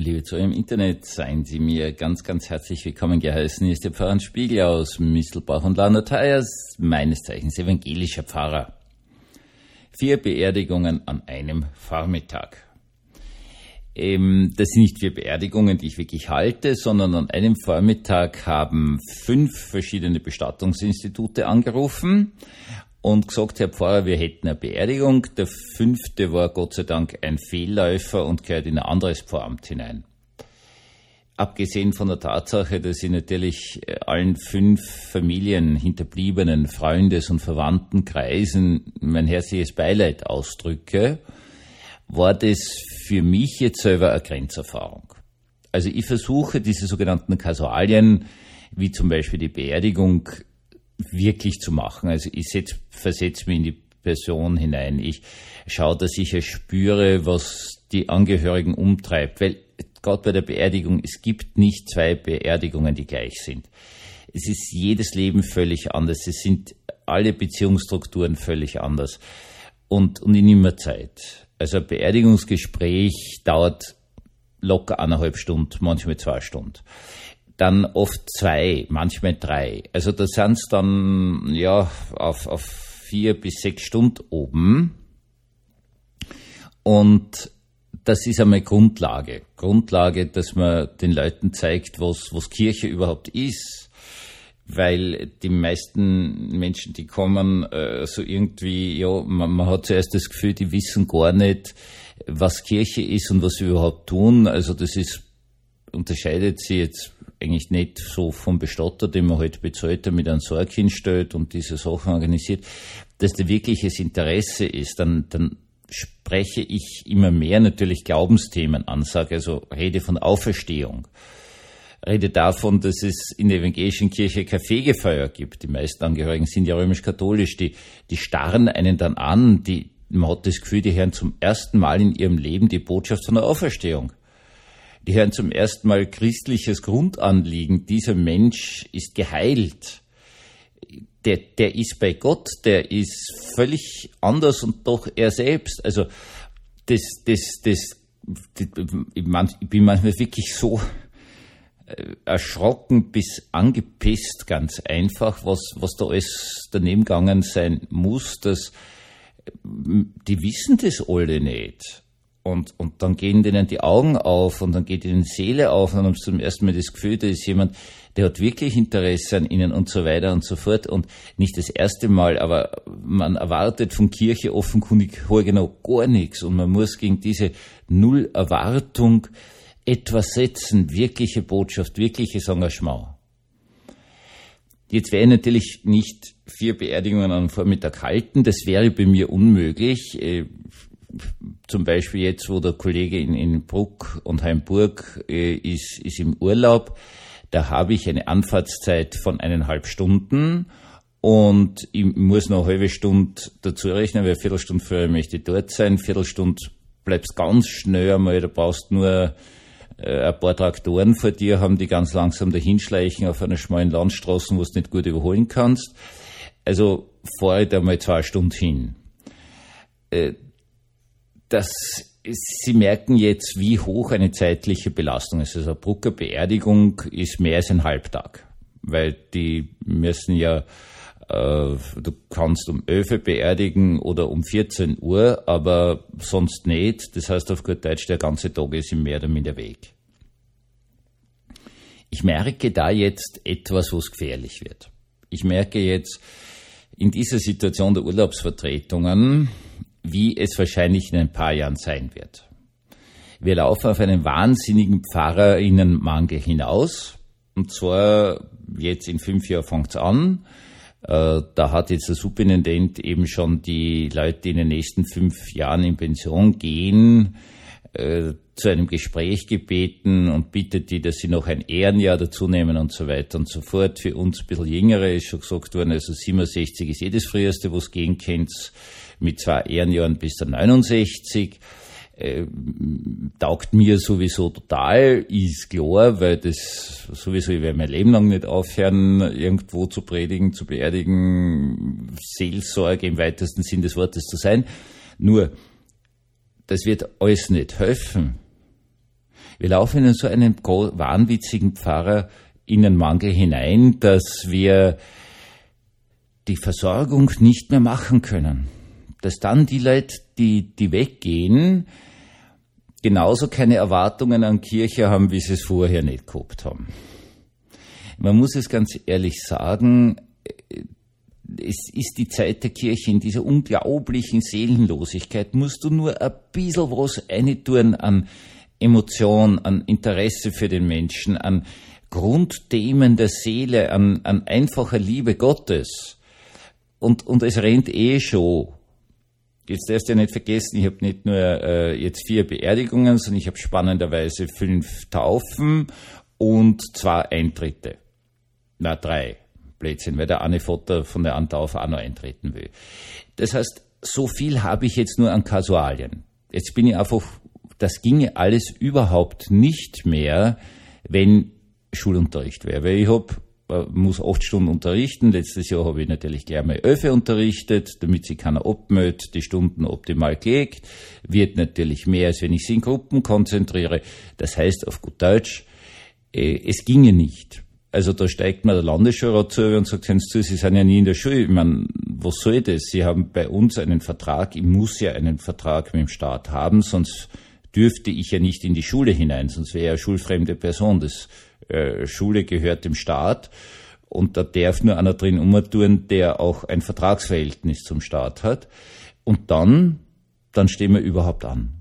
Liebe Zuhörer im Internet, seien Sie mir ganz, ganz herzlich willkommen geheißen. Hier ist der Pfarrer Spiegel aus Mistelbach und Landau-Theiers, meines Zeichens evangelischer Pfarrer. 4 Beerdigungen an einem Vormittag. Das sind nicht 4 Beerdigungen, die ich wirklich halte, sondern an einem Vormittag haben 5 verschiedene Bestattungsinstitute angerufen und gesagt, Herr Pfarrer, wir hätten eine Beerdigung. Der 5. war Gott sei Dank ein Fehlläufer und gehört in ein anderes Pfarramt hinein. Abgesehen von der Tatsache, dass ich natürlich allen 5 Familien, Hinterbliebenen, Freundes- und Verwandtenkreisen mein herzliches Beileid ausdrücke, war das für mich jetzt selber eine Grenzerfahrung. Also ich versuche diese sogenannten Kasualien, wie zum Beispiel die Beerdigung, wirklich zu machen. Also ich versetze mich in die Person hinein. Ich schaue, dass ich erspüre, was die Angehörigen umtreibt. Weil gerade bei der Beerdigung, es gibt nicht 2 Beerdigungen, die gleich sind. Es ist jedes Leben völlig anders. Es sind alle Beziehungsstrukturen völlig anders. Und in immer Zeit. Also ein Beerdigungsgespräch dauert locker 1,5 Stunden, manchmal 2 Stunden. Dann oft 2, manchmal 3. Also da sind es dann auf 4 bis 6 Stunden oben. Und das ist einmal Grundlage, dass man den Leuten zeigt, was Kirche überhaupt ist. Weil die meisten Menschen, die kommen, so irgendwie, man hat zuerst das Gefühl, die wissen gar nicht, was Kirche ist und was sie überhaupt tun. Also das unterscheidet sich jetzt eigentlich nicht so vom Bestatter, den man heute bezahlt, der mit einem Sarg hinstellt und diese Sachen organisiert, dass da wirkliches Interesse ist. Dann spreche ich immer mehr natürlich Glaubensthemen an, sage also Rede von Auferstehung. Rede davon, dass es in der evangelischen Kirche kein Fegefeuer gibt. Die meisten Angehörigen sind ja römisch-katholisch. Die starren einen dann an. Man hat das Gefühl, die hören zum ersten Mal in ihrem Leben die Botschaft von der Auferstehung. Die hören zum ersten Mal christliches Grundanliegen. Dieser Mensch ist geheilt. Der ist bei Gott. Der ist völlig anders und doch er selbst. Also, ich bin manchmal wirklich so erschrocken bis angepisst, ganz einfach, was da alles daneben gegangen sein muss, dass die wissen das alle nicht. Und dann gehen denen die Augen auf und dann geht ihnen die Seele auf und dann haben sie zum ersten Mal das Gefühl, da ist jemand, der hat wirklich Interesse an ihnen und so weiter und so fort. Und nicht das erste Mal, aber man erwartet von Kirche offenkundig genau gar nichts und man muss gegen diese Null-Erwartung etwas setzen, wirkliche Botschaft, wirkliches Engagement. Jetzt werde ich natürlich nicht 4 Beerdigungen am Vormittag halten, das wäre bei mir unmöglich. Zum Beispiel jetzt, wo der Kollege in Bruck und Heimburg ist im Urlaub, da habe ich eine Anfahrtszeit von 1,5 Stunden und ich muss noch eine halbe Stunde dazu rechnen, weil 1 Viertelstunde vorher möchte ich dort sein, 1 Viertelstunde bleibst ganz schnell einmal, da brauchst nur ein paar Traktoren vor dir haben, die ganz langsam dahinschleichen auf einer schmalen Landstraße, wo du nicht gut überholen kannst. Also fahre ich da mal 2 Stunden hin. Sie merken jetzt, wie hoch eine zeitliche Belastung ist. Also eine Brucker Beerdigung ist mehr als ein Halbtag, weil die müssen ja, du kannst um 11 Uhr beerdigen oder um 14 Uhr, aber sonst nicht. Das heißt auf gut Deutsch, der ganze Tag ist ihm mehr oder minder weg. Ich merke da jetzt etwas, wo es gefährlich wird. Ich merke jetzt in dieser Situation der Urlaubsvertretungen, wie es wahrscheinlich in ein paar Jahren sein wird. Wir laufen auf einen wahnsinnigen Pfarrerinnenmangel hinaus. Und zwar jetzt in 5 Jahren fängt's an. Da hat jetzt der Superintendent eben schon die Leute, die in den nächsten 5 Jahren in Pension gehen, zu einem Gespräch gebeten und bittet die, dass sie noch ein Ehrenjahr dazu nehmen und so weiter und so fort. Für uns ein bisschen Jüngere ist schon gesagt worden, also 67 ist das Früheste, wo es gehen könnt, mit 2 Ehrenjahren bis der 69. Taugt mir sowieso total, ist klar, weil das sowieso, ich werde mein Leben lang nicht aufhören, irgendwo zu predigen, zu beerdigen, Seelsorge im weitesten Sinn des Wortes zu sein. Nur, das wird alles nicht helfen. Wir laufen in so einen wahnwitzigen Pfarrerinnenmangel hinein, dass wir die Versorgung nicht mehr machen können. Dass dann die Leute, die weggehen, genauso keine Erwartungen an Kirche haben, wie sie es vorher nicht gehabt haben. Man muss es ganz ehrlich sagen, es ist die Zeit der Kirche. In dieser unglaublichen Seelenlosigkeit musst du nur ein bisschen was reintun an Emotion, an Interesse für den Menschen, an Grundthemen der Seele, an einfacher Liebe Gottes. Und es rennt schon. Jetzt darfst du ja nicht vergessen, ich habe nicht nur jetzt 4 Beerdigungen, sondern ich habe spannenderweise 5 Taufen und 2 Eintritte. 3. Blödsinn, weil der eine Vater von der Antaufe auch noch eintreten will. Das heißt, so viel habe ich jetzt nur an Kasualien. Jetzt bin ich einfach, das ginge alles überhaupt nicht mehr, wenn Schulunterricht wäre. Weil ich muss 8 Stunden unterrichten. Letztes Jahr habe ich natürlich gleich mal 11 unterrichtet, damit sich keiner abmeldet, die Stunden optimal gelegt. Wird natürlich mehr, als wenn ich sie in Gruppen konzentriere. Das heißt auf gut Deutsch, es ginge nicht. Also da steigt mir der Landesschulrat zu und sagt, hören Sie zu, Sie sind ja nie in der Schule. Ich meine, was soll das? Sie haben bei uns einen Vertrag, ich muss ja einen Vertrag mit dem Staat haben, sonst dürfte ich ja nicht in die Schule hinein, sonst wäre ich eine schulfremde Person. Schule gehört dem Staat und da darf nur einer drin umtun, der auch ein Vertragsverhältnis zum Staat hat. Und dann stehen wir überhaupt an.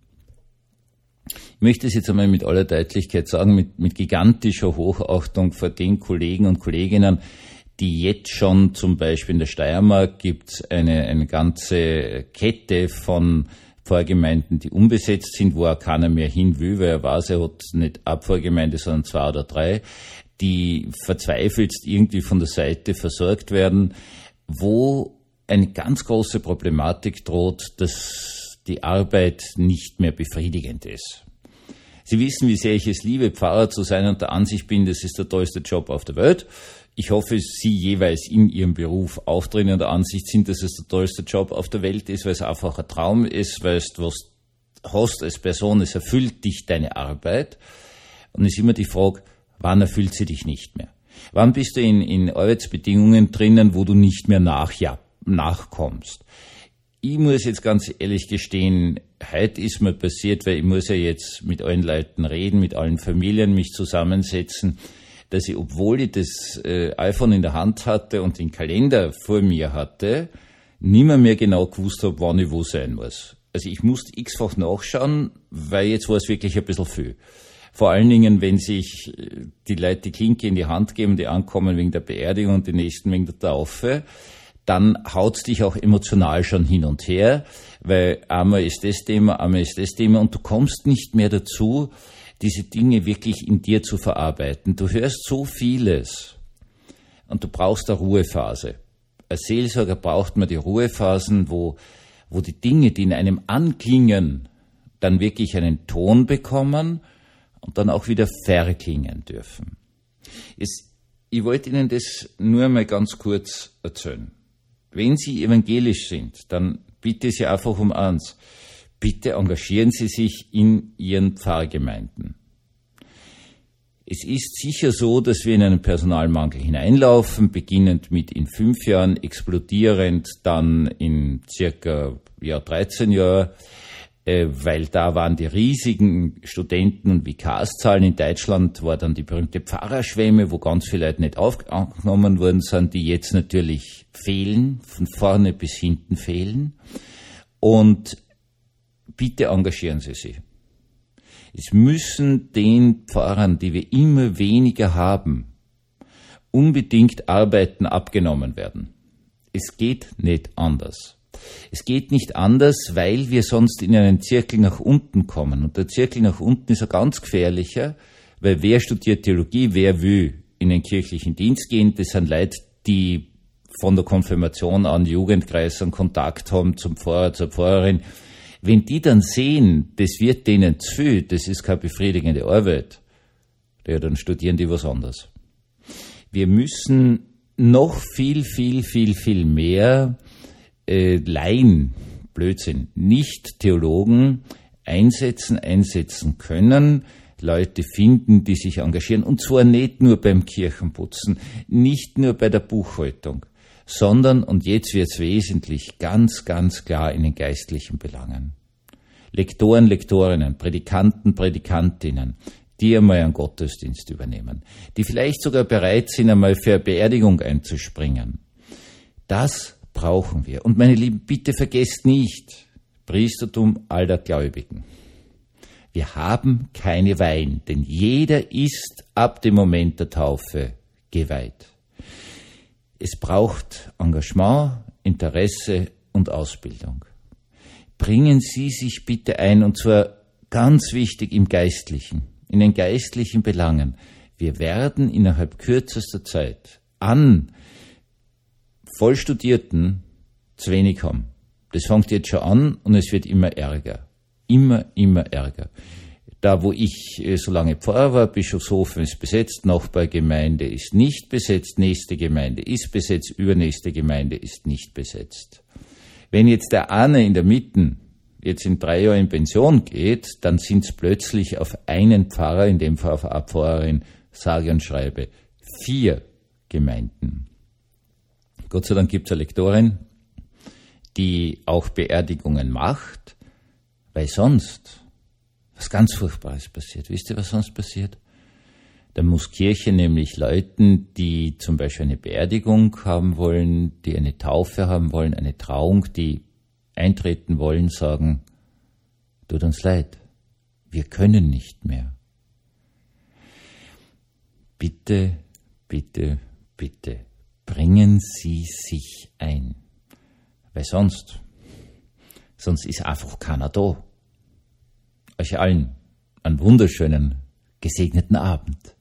Ich möchte es jetzt einmal mit aller Deutlichkeit sagen, mit gigantischer Hochachtung vor den Kollegen und Kolleginnen, die jetzt schon zum Beispiel in der Steiermark gibt's eine ganze Kette von Pfarrgemeinden, die unbesetzt sind, wo auch keiner mehr hin will, weil er weiß, er hat nicht eine Pfarrgemeinde, sondern 2 oder 3, die verzweifelt irgendwie von der Seite versorgt werden, wo eine ganz große Problematik droht, dass die Arbeit nicht mehr befriedigend ist. Sie wissen, wie sehr ich es liebe, Pfarrer zu sein und der Ansicht bin, das ist der tollste Job auf der Welt. Ich hoffe, Sie jeweils in Ihrem Beruf auch drin und der Ansicht sind, dass es der tollste Job auf der Welt ist, weil es einfach ein Traum ist, weil du was hast als Person, es erfüllt dich deine Arbeit. Und es ist immer die Frage, wann erfüllt sie dich nicht mehr? Wann bist du in Arbeitsbedingungen drinnen, wo du nicht mehr nachkommst? Ich muss jetzt ganz ehrlich gestehen, heute ist mir passiert, weil ich muss ja jetzt mit allen Leuten reden, mit allen Familien mich zusammensetzen, dass ich, obwohl ich das iPhone in der Hand hatte und den Kalender vor mir hatte, nimmer mehr genau gewusst habe, wann ich wo sein muss. Also ich musste x-fach nachschauen, weil jetzt war es wirklich ein bisschen viel. Vor allen Dingen, wenn sich die Leute die Klinke in die Hand geben, die ankommen wegen der Beerdigung und die nächsten wegen der Taufe, dann haut's dich auch emotional schon hin und her, weil einmal ist das Thema und du kommst nicht mehr dazu, diese Dinge wirklich in dir zu verarbeiten. Du hörst so vieles und du brauchst eine Ruhephase. Als Seelsorger braucht man die Ruhephasen, wo die Dinge, die in einem anklingen, dann wirklich einen Ton bekommen und dann auch wieder verklingen dürfen. Ich wollte Ihnen das nur mal ganz kurz erzählen. Wenn Sie evangelisch sind, dann bitte Sie einfach um eins. Bitte engagieren Sie sich in Ihren Pfarrgemeinden. Es ist sicher so, dass wir in einen Personalmangel hineinlaufen, beginnend mit in 5 Jahren, explodierend dann in circa 13 Jahren, weil da waren die riesigen Studenten- und Vikarszahlen. In Deutschland war dann die berühmte Pfarrerschwemme, wo ganz viele Leute nicht aufgenommen worden sind, die jetzt natürlich fehlen, von vorne bis hinten fehlen. Und bitte engagieren Sie sich. Es müssen den Pfarrern, die wir immer weniger haben, unbedingt Arbeiten abgenommen werden. Es geht nicht anders. Es geht nicht anders, weil wir sonst in einen Zirkel nach unten kommen. Und der Zirkel nach unten ist ein ganz gefährlicher, weil wer studiert Theologie, wer will in den kirchlichen Dienst gehen? Das sind Leute, die von der Konfirmation an Jugendkreisen Kontakt haben zum Pfarrer, zur Pfarrerin. Wenn die dann sehen, das wird denen zu viel, das ist keine befriedigende Arbeit, ja, dann studieren die was anderes. Wir müssen noch viel mehr Laien, Blödsinn, nicht Theologen einsetzen können, Leute finden, die sich engagieren. Und zwar nicht nur beim Kirchenputzen, nicht nur bei der Buchhaltung, sondern, und jetzt wird's wesentlich, ganz, ganz klar in den geistlichen Belangen. Lektoren, Lektorinnen, Predikanten, Predikantinnen, die einmal einen Gottesdienst übernehmen, die vielleicht sogar bereit sind, einmal für eine Beerdigung einzuspringen. Das brauchen wir. Und meine Lieben, bitte vergesst nicht, Priestertum aller Gläubigen. Wir haben keine Weihen, denn jeder ist ab dem Moment der Taufe geweiht. Es braucht Engagement, Interesse und Ausbildung. Bringen Sie sich bitte ein, und zwar ganz wichtig im Geistlichen, in den geistlichen Belangen. Wir werden innerhalb kürzester Zeit an Vollstudierten zu wenig haben. Das fängt jetzt schon an und es wird immer ärger. Immer ärger. Da, wo ich so lange Pfarrer war, Bischofshofen ist besetzt, Nachbargemeinde ist nicht besetzt, nächste Gemeinde ist besetzt, übernächste Gemeinde ist nicht besetzt. Wenn jetzt der eine in der Mitte jetzt in 3 Jahren in Pension geht, dann sind es plötzlich auf einen Pfarrer, in dem Fall auf eine Pfarrerin, sage und schreibe, 4 Gemeinden. Gott sei Dank gibt es eine Lektorin, die auch Beerdigungen macht, weil sonst was ganz Furchtbares passiert. Wisst ihr, was sonst passiert? Da muss Kirche nämlich Leuten, die zum Beispiel eine Beerdigung haben wollen, die eine Taufe haben wollen, eine Trauung, die eintreten wollen, sagen, tut uns leid, wir können nicht mehr. Bitte, bitte, bitte, bringen Sie sich ein. Weil sonst ist einfach keiner da. Euch allen einen wunderschönen, gesegneten Abend.